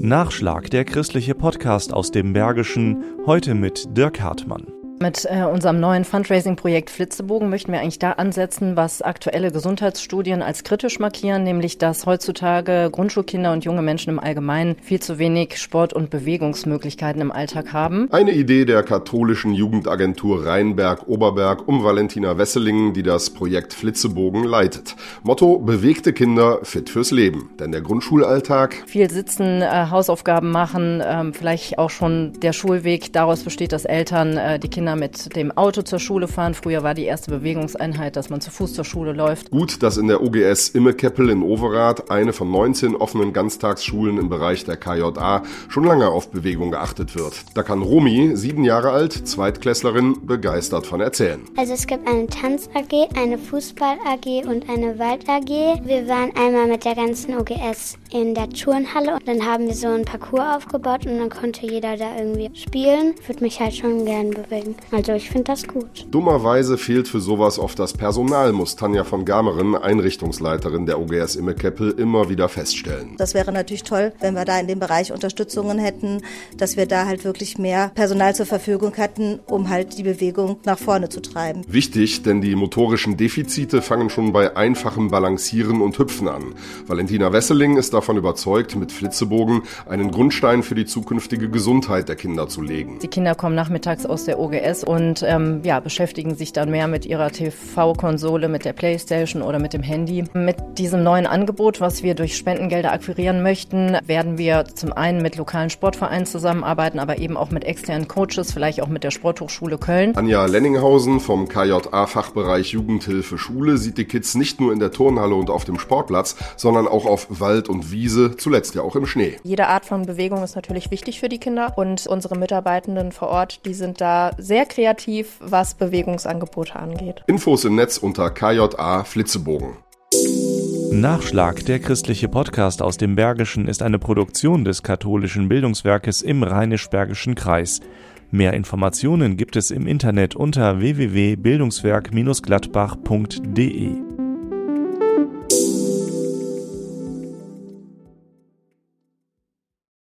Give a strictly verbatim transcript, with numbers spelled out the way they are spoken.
Nachschlag, der christliche Podcast aus dem Bergischen, heute mit Dirk Hartmann. Mit äh, unserem neuen Fundraising-Projekt Flitzebogen möchten wir eigentlich da ansetzen, was aktuelle Gesundheitsstudien als kritisch markieren, nämlich dass heutzutage Grundschulkinder und junge Menschen im Allgemeinen viel zu wenig Sport- und Bewegungsmöglichkeiten im Alltag haben. Eine Idee der katholischen Jugendagentur Rheinberg-Oberberg um Valentina Wesseling, die das Projekt Flitzebogen leitet. Motto: bewegte Kinder fit fürs Leben. Denn der Grundschulalltag... Viel sitzen, äh, Hausaufgaben machen, äh, vielleicht auch schon der Schulweg daraus besteht, dass Eltern äh, die Kinder mit dem Auto zur Schule fahren. Früher war die erste Bewegungseinheit, dass man zu Fuß zur Schule läuft. Gut, dass in der O G S Immekeppel in Overath, eine von neunzehn offenen Ganztagsschulen im Bereich der K J A, schon lange auf Bewegung geachtet wird. Da kann Romy, sieben Jahre alt, Zweitklässlerin, begeistert von erzählen. Also es gibt eine Tanz-A G, eine Fußball-A G und eine Wald-A G. Wir waren einmal mit der ganzen O G S in der Turnhalle und dann haben wir so einen Parcours aufgebaut und dann konnte jeder da irgendwie spielen. Ich würde mich halt schon gern bewegen. Also ich finde das gut. Dummerweise fehlt für sowas oft das Personal, muss Tanja von Gameren, Einrichtungsleiterin der O G S Immekeppel, immer wieder feststellen. Das wäre natürlich toll, wenn wir da in dem Bereich Unterstützungen hätten, dass wir da halt wirklich mehr Personal zur Verfügung hatten, um halt die Bewegung nach vorne zu treiben. Wichtig, denn die motorischen Defizite fangen schon bei einfachem Balancieren und Hüpfen an. Valentina Wesseling ist davon überzeugt, mit Flitzebogen einen Grundstein für die zukünftige Gesundheit der Kinder zu legen. Die Kinder kommen nachmittags aus der O G S und ähm, ja, beschäftigen sich dann mehr mit ihrer T V-Konsole, mit der Playstation oder mit dem Handy. Mit diesem neuen Angebot, was wir durch Spendengelder akquirieren möchten, werden wir zum einen mit lokalen Sportvereinen zusammenarbeiten, aber eben auch mit externen Coaches, vielleicht auch mit der Sporthochschule Köln. Anja Lenninghausen vom K J A-Fachbereich Jugendhilfe Schule sieht die Kids nicht nur in der Turnhalle und auf dem Sportplatz, sondern auch auf Wald und Wiese, zuletzt ja auch im Schnee. Jede Art von Bewegung ist natürlich wichtig für die Kinder und unsere Mitarbeitenden vor Ort, die sind da sehr kreativ, was Bewegungsangebote angeht. Infos im Netz unter K J A Flitzebogen. Nachschlag, der christliche Podcast aus dem Bergischen, ist eine Produktion des katholischen Bildungswerkes im Rheinisch-Bergischen Kreis. Mehr Informationen gibt es im Internet unter w w w punkt bildungswerk Bindestrich gladbach punkt d e.